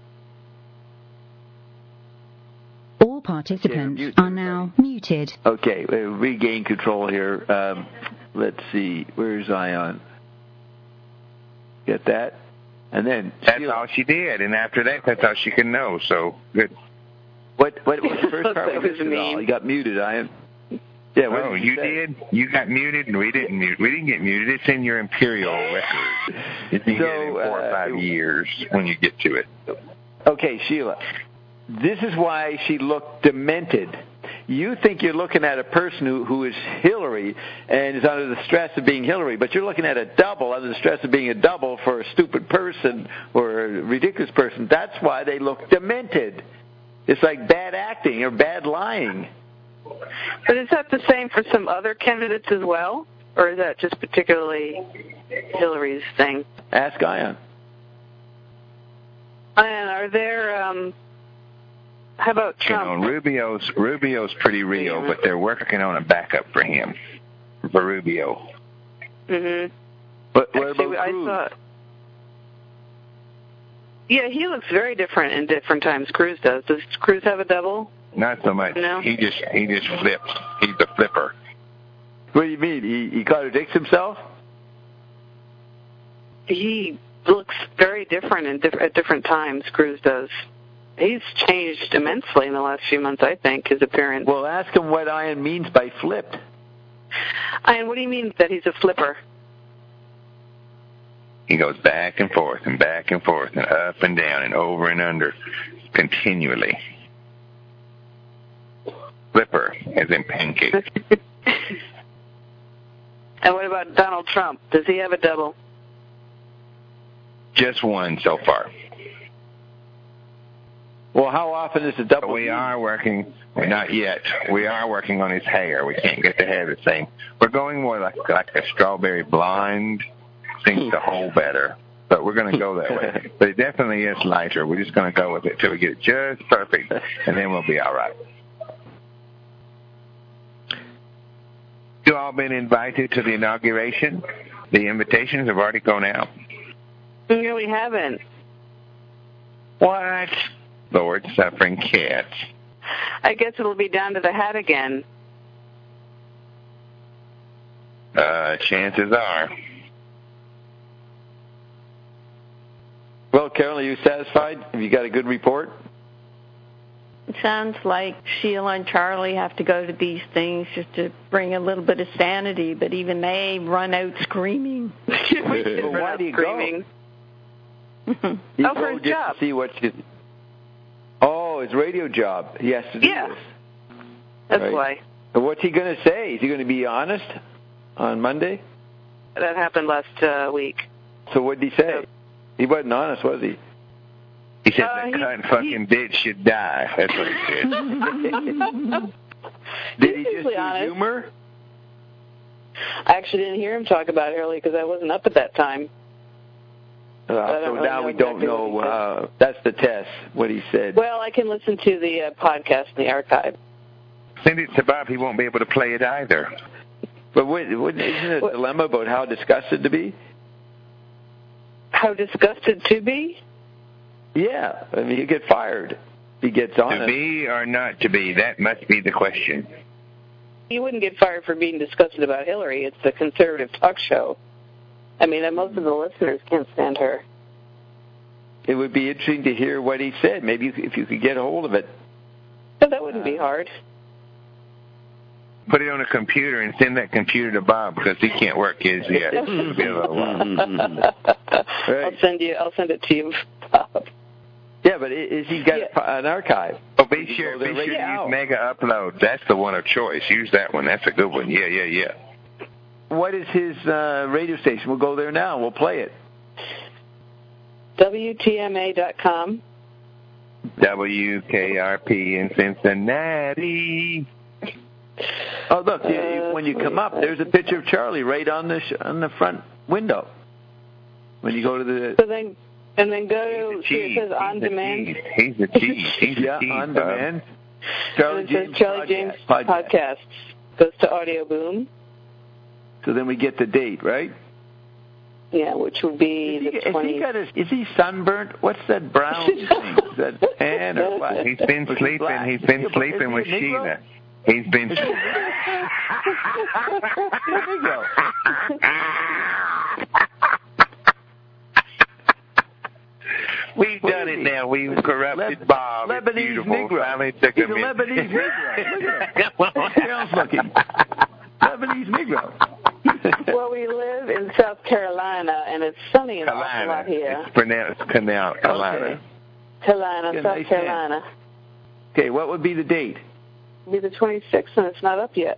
All participants yeah, are now muted. Okay, we regain control here. Um, let's see. Where's Ion? Get that? And then that's Sheila. all she did, and after that, that's all she could know. So good. What? What was the first part? That was mean. You got muted. I. Yeah. What oh, did you say? did. You got muted, and we didn't mute. We didn't get muted. It's in your imperial record. It's in So, four or five uh, years when you get to it. Okay, Sheila. This is why she looked demented. you think you're looking at a person who, who is Hillary and is under the stress of being Hillary, but you're looking at a double under the stress of being a double for a stupid person or a ridiculous person. That's why they look demented. It's like bad acting or bad lying. But is that the same for some other candidates as well? Or is that just particularly Hillary's thing? Ask Ion. And are there, um, how about Trump? You know, Rubio's, Rubio's pretty real, but they're working on a backup for him, for Rubio. Mm-hmm. But what Actually, about I Cruz? thought, yeah, he looks very different in different times. Cruz does. Does Cruz have a double? Not so much. No. He just he just flips. He's the flipper. What do you mean? He, he contradicts himself? He looks very different in diff- at different times, Cruz does. He's changed immensely in the last few months, I think, his appearance. Well, ask him what Ion means by flipped. And what do you mean that he's a flipper? He goes back and forth and back and forth and up and down and over and under continually. Flipper, as in pancake. And what about Donald Trump? Does he have a double? Just one so far. Well, how often is the double? But we are working, well, not yet. We are working on his hair. We can't get the hair the same. We're going more like like a strawberry blonde. Seems to hold better. But we're going to go that way. But it definitely is lighter. We're just going to go with it till we get it just perfect, and then we'll be all right. You all been invited to the inauguration? The invitations have already gone out. No, we haven't. What? Lord suffering cats. I guess it'll be down to the hat again. Uh, chances are. Well, Carol, are you satisfied? Have you got a good report? It sounds like Sheila and Charlie have to go to these things just to bring a little bit of sanity, but even they run out screaming. Well, why do you screaming. go? You Oh, go for his just job. to see what you... Oh, his radio job. He has to do Yeah. this. That's Right. why. And what's he going to say? Is he going to be honest on Monday? That happened last uh, week. So what did he say? He wasn't honest, was he? He said Uh, the he- cunt fucking bitch should die. That's what he said. Did he He's just usually use honest. humor? I actually didn't hear him talk about it early because I wasn't up at that time. Uh, I don't so really now know we don't exactly know. what he Uh, that's the test, what he said. Well, I can listen to the uh, podcast in the archive. Send it to Bob. He won't be able to play it either. But what, what, isn't it a What- dilemma about how disgusted to be? How disgusted to be? Yeah. I mean, he'll get fired if he gets To honest. be or not to be, that must be the question. You wouldn't get fired for being disgusted about Hillary. It's a conservative talk show. I mean, and most of the listeners can't stand her. It would be interesting to hear what he said. Maybe you, if you could get a hold of it. But that wouldn't be hard. Put it on a computer and send that computer to Bob because he can't work his yet. It'll be a little while. I'll send you. I'll send it to you, Bob. Yeah, but i- is he got Yeah. an archive? Oh, be You sure, go there be right sure to now. use Mega Upload. That's the one of choice. Use that one. That's a good one. Yeah, yeah, yeah. What is his uh, radio station? We'll go there now. We'll play it. W T M A dot com. W K R P in Cincinnati. Oh, look! you- Uh, you, when you come up, there's a picture of Charlie right on the sh- on the front window. When you go to the So then, and then go He's to the see it cheese. says on He's the demand. cheese. He's the cheese. He's yeah the cheese. on Bob. demand. And it says Charlie James podcast. podcast. Goes to Audio Boom. So then we get the date, right? Yeah, which would be Is he, the is he twenty. got his, is he sunburnt? What's that brown thing? Is that tan or what? He's been Or is he sleeping. black? He's been Is he- sleeping is he with a Negro? Sheila. He's been. Is he a Negro? We've What done is it he? now. We've corrupted Le- Bob. It's Lebanese beautiful. Negro. Finally took He's a him in. Lebanese Negro. Look at him. Carol's looking. Lebanese Negro. Well, we live in South Carolina, and it's sunny an awful Carolina. lot here. It's pronounced Canal, Carolina. Okay. Carolina, Yeah, South nice Carolina. Okay, what would be the date? It'll be the twenty-sixth, and it's not up yet.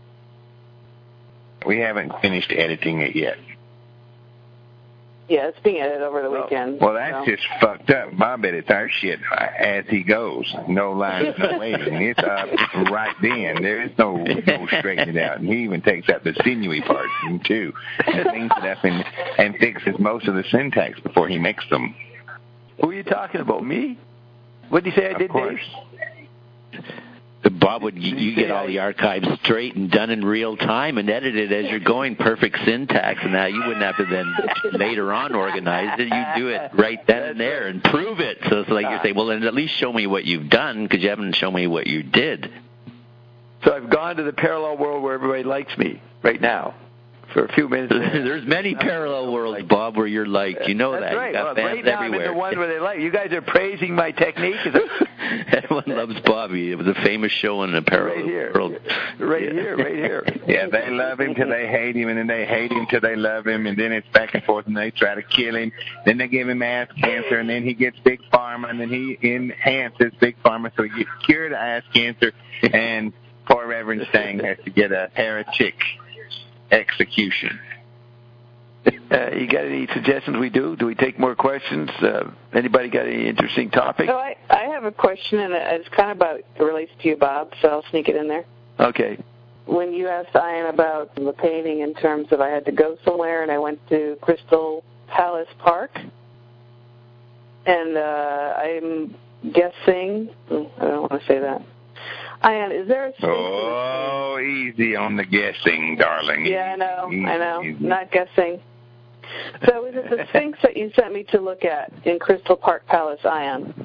We haven't finished editing it yet. Yeah, it's being edited over the weekend. Well, that's so. just fucked up. Bob edits our shit as he goes. No lines, no waiting. It's up right then. There is no, no straightening it out. And he even takes out the sinewy parts, too, and cleans it up and, and fixes most of the syntax before he makes them. Who are you talking about, me? What did you say I of did, course. Dave? Bob, would you, you get all the archives straight and done in real time and edited as you're going, perfect syntax, and that you wouldn't have to then later on organize it. You do it right then and there and prove it. So it's like you say, well, then at least show me what you've done because you haven't shown me what you did. So I've gone to the parallel world where everybody likes me right now. For a few minutes. There's many parallel worlds, Bob, where you're like, you know That's that. Right. You got well, fans right now everywhere. I'm in the one where they like. You guys are praising my technique. Everyone loves Bobby. It was a famous show in the parallel right here. world. Right yeah. here, right here. Yeah, they love him till they hate him, and then they hate him till they love him, and then it's back and forth, and they try to kill him. Then they give him ass cancer, and then he gets Big Pharma, and then he enhances Big Pharma so he gets cured of ass cancer, and poor Reverend Stang has to get a heretic execution. Uh, you got any suggestions we do? Do we take more questions? Uh, anybody got any interesting topics? So I, I have a question, and it's kind of about, it relates to you, Bob, so I'll sneak it in there. Okay. When you asked Ian about the painting in terms of I had to go somewhere, and I went to Crystal Palace Park, and uh, I'm guessing, I don't want to say that. Ian, is there a space? Oh, easy on the guessing, darling. Yeah, I know, easy, I know, easy. not guessing. So is it the Sphinx that you sent me to look at in Crystal Park Palace, Ian?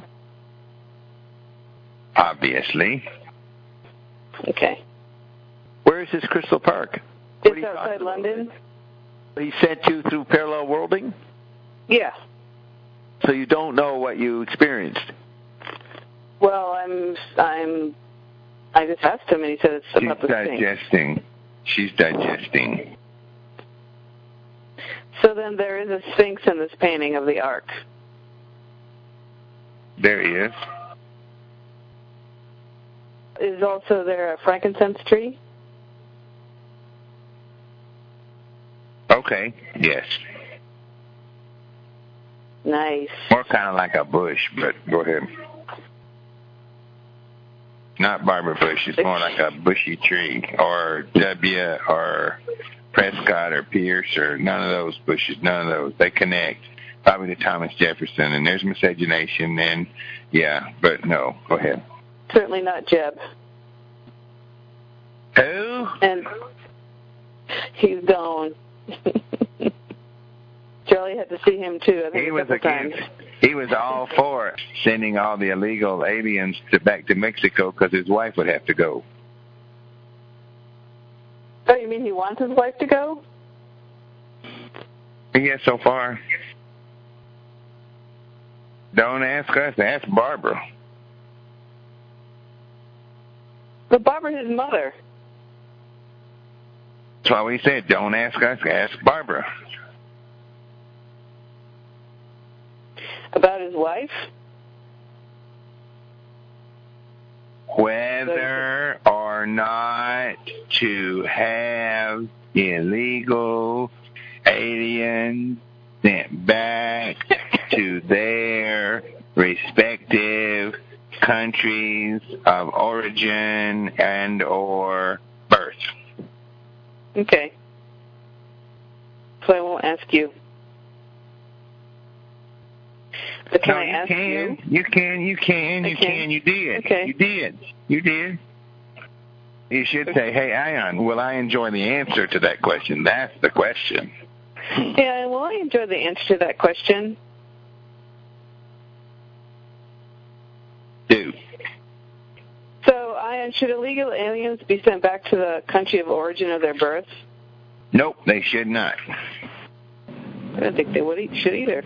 Obviously. Okay. Where is this Crystal Park? What It's outside London. He sent you through parallel worlding? Yeah. So you don't know what you experienced? Well, I'm, I'm, I just asked him, and he said it's She's about the Sphinx. digesting. She's digesting. So then there is a Sphinx in this painting of the Ark. There is. Is also there a frankincense tree? Okay, yes. Nice. More kind of like a bush, but go ahead. Not Barbara Bush. It's more like a bushy tree, or W, or Prescott, or Pierce, or none of those bushes. None of those. They connect. Probably to Thomas Jefferson, and there's miscegenation, and yeah, but no. Go ahead. Certainly not Jeb. Who? And he's gone. Charlie had to see him too. I think He a was couple against. times. He was all for sending all the illegal aliens to back to Mexico because his wife would have to go. Oh, you mean he wants his wife to go? Yes, so far. Don't ask us. Ask Barbara. But Barbara's his mother. That's why we said, don't ask us. Ask Barbara. About his wife? Whether or not to have illegal aliens sent back to their respective countries of origin and or birth. Okay. So I won't ask you. But can no, I you ask can. you? You can, you can, you I can. can, you did. Okay. You did. You did. You should say, hey, Ion, will I enjoy the answer to that question? That's the question. Yeah, well, I enjoy the answer to that question. Do. So, Ian, should illegal aliens be sent back to the country of origin of their birth? Nope, they should not. I don't think they would eat, should either.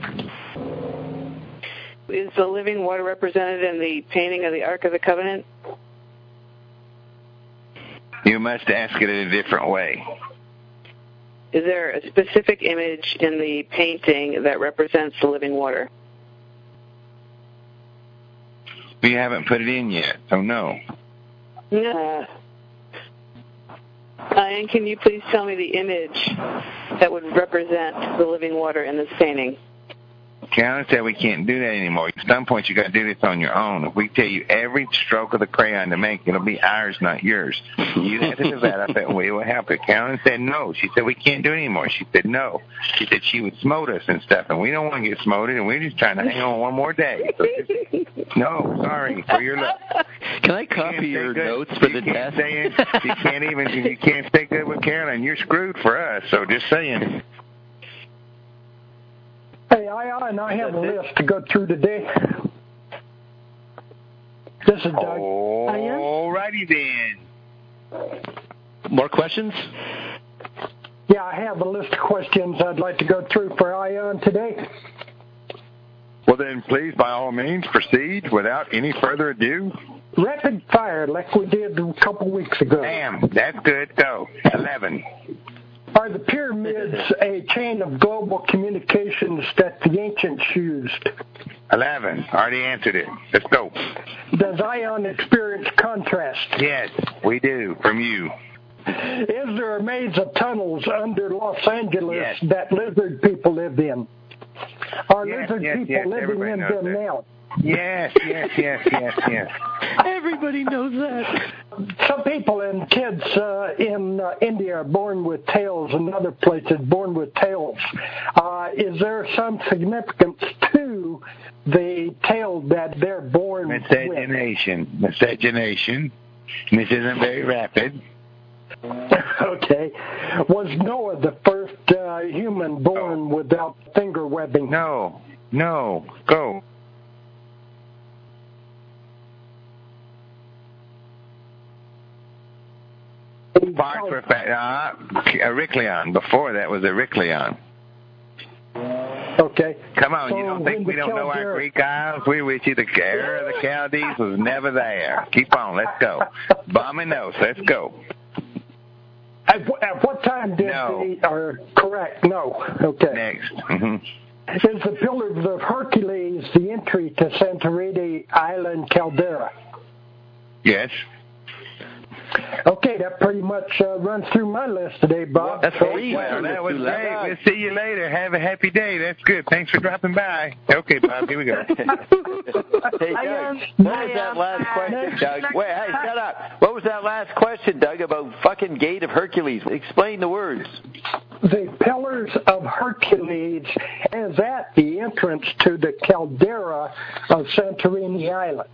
Is the living water represented in the painting of the Ark of the Covenant? You must ask it in a different way. Is there a specific image in the painting that represents the living water? We haven't put it in yet, so no. Yeah. Uh, and can you please tell me the image that would represent the living water in this painting? Karen said we can't do that anymore. At some point, you got to do this on your own. If we tell you every stroke of the crayon to make, it'll be ours, not yours. You have to develop it, and we will help it. Karen said no. She said we can't do it anymore. She said no. She said she would smote us and stuff, and we don't want to get smoted, and we're just trying to hang on one more day. So just, no, sorry for your luck. Can I copy you your notes for you the test? Say, you can't even. You can't stay good with Carolyn. You're screwed for us. So just saying. Hey, I, and I have a list to go through today. This is Doug. All righty then. More questions? Yeah, I have a list of questions I'd like to go through for Ion today. Well, then, please, by all means, proceed without any further ado. Rapid fire, like we did a couple weeks ago. Damn, that's good. Go. Eleven. Are the pyramids a chain of global communications that the ancients used? Eleven. Already answered it. Let's go. Does Ion experience contrast? Yes, we do, from you. Is there a maze of tunnels under Los Angeles yes. that lizard people live in? Are yes, lizard yes, people yes. living Everybody in knows them that. now? Yes, yes, yes, yes, yes. Everybody knows that. Some people and kids uh, in uh, India are born with tails and other places born with tails. Uh, is there some significance to the tail that they're born Miscegenation. with? Miscegenation. This isn't very rapid. Okay. Was Noah the first uh, human born oh. without finger webbing? No. No. Go. Parts were uh, Ericleon. Before that was Ericleon. Okay. Come on, so you don't think we don't know our Greek Isles? We wish you the era of the Chaldees was never there. Keep on, let's go. Bominos, let's go. At, at what time did no. they are correct? No. Okay. Next. Mm-hmm. Is the Pillars of Hercules the entry to Santorini Island caldera? Yes. Okay, that pretty much uh, runs through my list today, Bob. That's so, well, that was great. We'll see you later. Have a happy day. That's good. Thanks for dropping by. Okay, Bob, here we go. Hey, Doug, what was that last question, Doug? Wait, hey, shut up. What was that last question, Doug, about fucking Gate of Hercules? Explain the words. The Pillars of Hercules is at the entrance to the caldera of Santorini Island.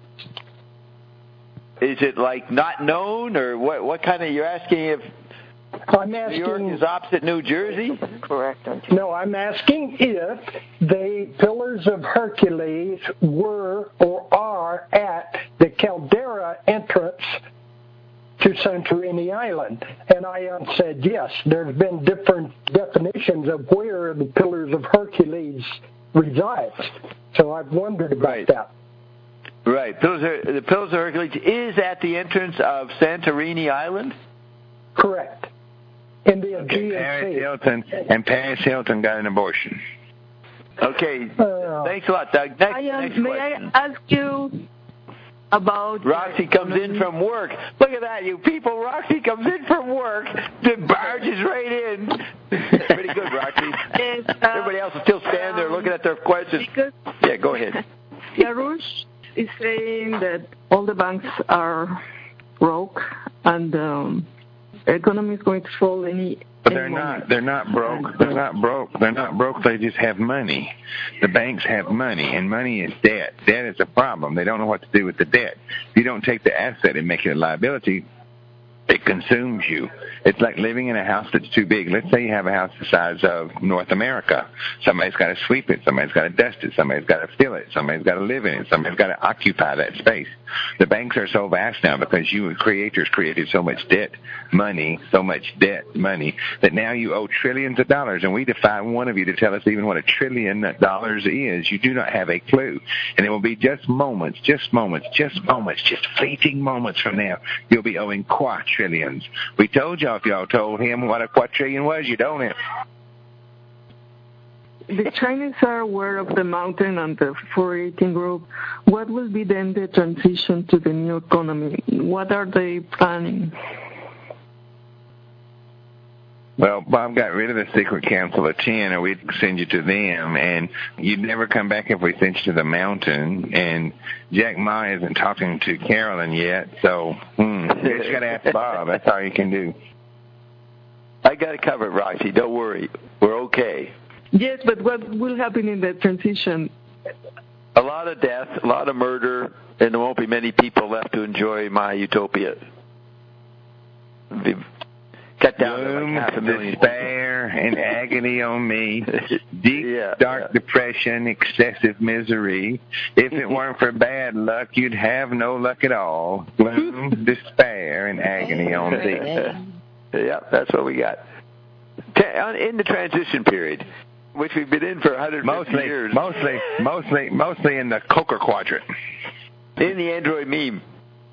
Is it like not known, or what? What kind of? You're asking if I'm asking, New York is opposite New Jersey? Correct, aren't you? No, I'm asking if the Pillars of Hercules were or are at the caldera entrance to Santorini Island. And Ion said yes. There's been different definitions of where the Pillars of Hercules resides. So I've wondered about right. that. Right. Pillars of, the Pillars of Hercules is at the entrance of Santorini Island? Correct. In the okay, Aegean Paris Sea. Hilton, and Paris Hilton got an abortion. Okay. Uh, Thanks a lot, Doug. Next, I, um, next may question. I ask you about... Roxy comes in from work. Look at that, you people. Roxy comes in from work. The barges right in. Pretty good, Roxy. Yes, uh, Everybody else is still standing there looking at their questions. Yeah, go ahead. Yarush is saying that all the banks are broke and um, economy is going to fall any. But they're not. They're not broke. They're not broke. They're not broke. They just have money. The banks have money, and money is debt. Debt is a problem. They don't know what to do with the debt. If you don't take the asset and make it a liability, it consumes you. It's like living in a house that's too big. Let's say you have a house the size of North America. Somebody's got to sweep it. Somebody's got to dust it. Somebody's got to fill it. Somebody's got to live in it. Somebody's got to occupy that space. The banks are so vast now because you creators created so much debt, money, so much debt, money, that now you owe trillions of dollars. And we defy one of you to tell us even what a trillion dollars is. You do not have a clue. And it will be just moments, just moments, just moments, just fleeting moments from now. You'll be owing quadrillions. We told y'all if y'all told him what a quadrillion was, you don't it. the Chinese are aware of the mountain and the four eighteen group. What will be then the transition to the new economy? What are they planning? Well, Bob got rid of the secret council of ten, or we'd send you to them, and you'd never come back if we sent you to the mountain. And Jack Ma isn't talking to Carolyn yet, so hmm, you just got to ask Bob. That's all you can do. I got it covered, Roxy. Don't worry. We're okay. Yes, but what will happen in the transition? A lot of death, a lot of murder, and there won't be many people left to enjoy my utopia. We've cut down to like half a million. Despair and agony on me, deep, yeah, dark yeah. depression, excessive misery. If it weren't for bad luck, you'd have no luck at all. Gloom, despair, and agony on me. Yeah, that's what we got. In the transition period, which we've been in for one hundred fifty mostly, years. Mostly, mostly, mostly in the Coker quadrant. In the Android meme.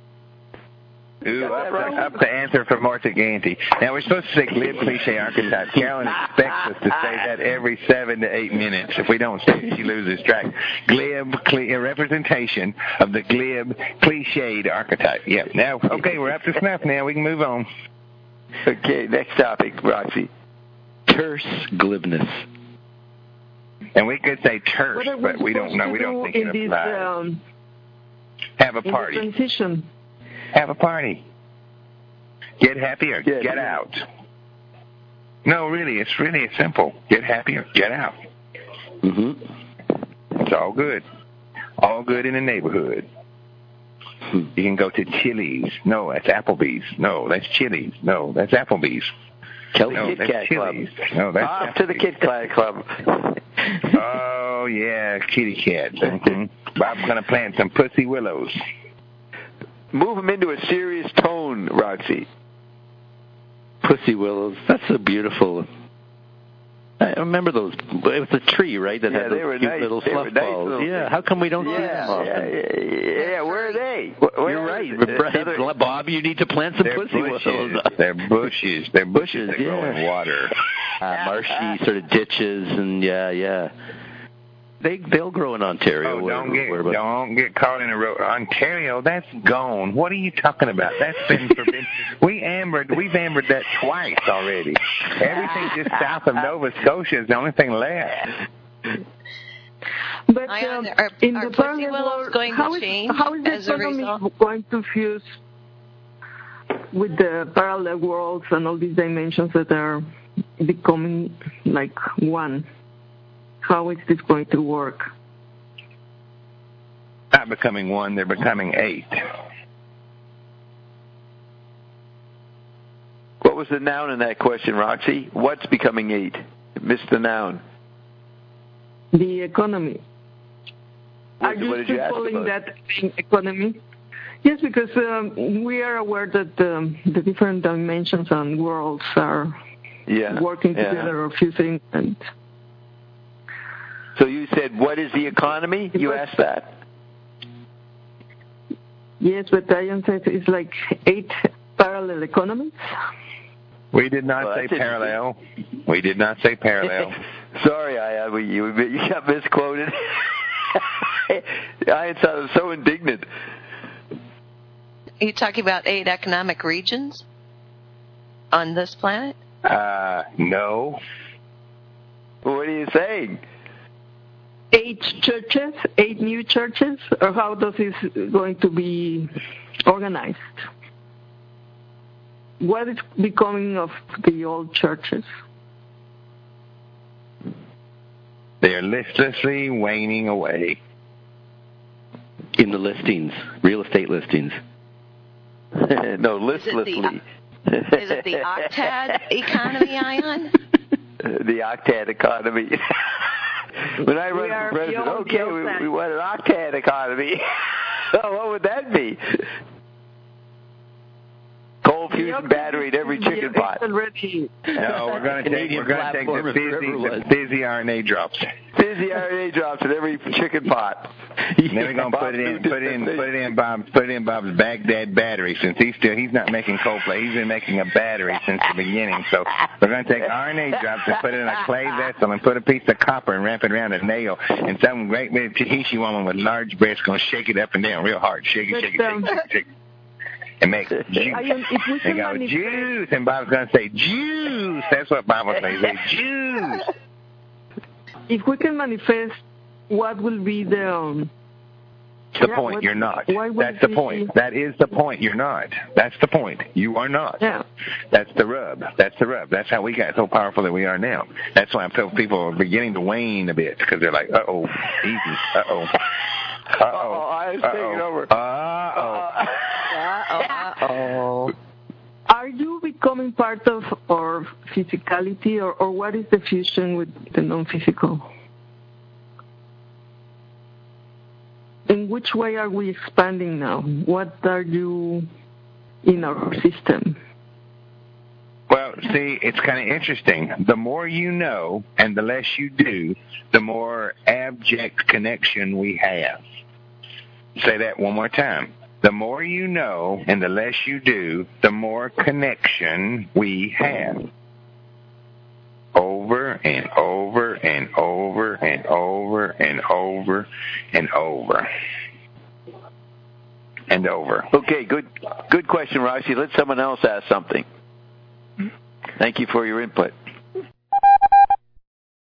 Ooh, up, right? Up the answer for Mortiganti. Now, we're supposed to say glib cliche archetype. Carolyn expects us to say that every seven to eight minutes. If we don't say it, she loses track. Glib, cle- representation of the glib, cliched archetype. Yeah. Now, okay, we're up to snuff now. We can move on. Okay, next topic, Roxy. Terse glibness. And we could say terse, but we don't know. We don't think it applies. Um, Have a party. In the transition. Have a party. Get happy or get, get out. No, really, it's really simple. Get happy or get out. Mm-hmm. It's all good. All good in the neighborhood. You can go to Chili's. No, that's Applebee's. No, that's Chili's. No, that's Applebee's. Kelly no, Kit that's Kat Chili's. Club. No, that's Off Applebee's. to the Kit Kat Club. Oh, yeah, kitty cats. Mm-hmm. Bob's going to plant some pussy willows. Move them into a serious tone, Roxy. Pussy willows. That's so beautiful. I remember those. It was a tree, right, that yeah, had those cute nice. little they fluff nice balls. little Yeah, things. how come we don't yeah, see them often? Yeah, yeah, yeah, where are they? Where You're are right. they? Another... Bob, you need to plant some They're pussy bushes. willows. They're bushes. They're bushes that yeah. grow in water. Uh, marshy sort of ditches, and yeah, yeah. They they'll grow in Ontario. Oh, don't get where, where, don't get caught in a road. Ontario, that's gone. What are you talking about? That's been forbidden. We ambered. We've ambered that twice already. Everything just south of Nova Scotia is the only thing left. But Ion, um, are, in are the pussy willows going how to is, change how is the as a economy result? going to fuse with the parallel worlds and all these dimensions that are becoming like one? How is this going to work? Not becoming one, they're becoming eight. What was the noun in that question, Roxy? What's becoming eight? Missed the noun. The economy. What, are you what did still you ask calling about? that being economy? Yes, because um, we are aware that um, the different dimensions and worlds are yeah. working yeah. together or fusing. And so you said, what is the economy? You asked that. Yes, but Diane said it's like eight parallel economies. We did not well, say parallel. We did not say parallel. Sorry, I, I you, you got misquoted. I sounded so indignant. Are you talking about eight economic regions on this planet? Uh, no. What are you saying? Eight churches, eight new churches, or how does this going to be organized? What is becoming of the old churches? They are listlessly waning away. In the listings, real estate listings. No, listlessly. Is it the, is it the octad economy, Ion? The octad economy. When I run for president, okay, we, we want an octad economy. Oh, what would that be? Cold fusion battery in every chicken pot. No, we're going to take we're going to take the busy, the busy R N A drops. fizzy R N A drops in every chicken pot. Then we're gonna put it in, put it in, put it in Bob's, put it in Bob's Baghdad battery. Since he's still, he's not making Coldplay. He's been making a battery since the beginning. So we're gonna take R N A drops and put it in a clay vessel and put a piece of copper and wrap it around a nail. And some great big Tahitian woman with large breasts gonna shake it up and down real hard, shake it, shake it, shake it, shake it, shake it. And make juice. They go, juice. And Bob's going to say, juice. That's what Bob will say. Say, juice. If we can manifest, what will be the... Um, the yeah, point. what, You're not. That's the be, point. That is the point. You're not. That's the point. You are not. Yeah. That's the rub. That's the rub. That's how we got so powerful that we are now. That's why I feel people are beginning to wane a bit because they're like, uh-oh, easy, uh-oh. Uh-oh. Uh-oh, I was taking over. Uh-oh. Uh-oh. Are you becoming part of our physicality, or, or what is the fusion with the non-physical? In which way are we expanding now? What are you in our system? Well, see, it's kind of interesting. The more you know and the less you do, the more abject connection we have. Say that one more time. The more you know and the less you do, the more connection we have. Over and over and over and over and over and over and over. Okay, good good question, Roxy. Let someone else ask something. Thank you for your input.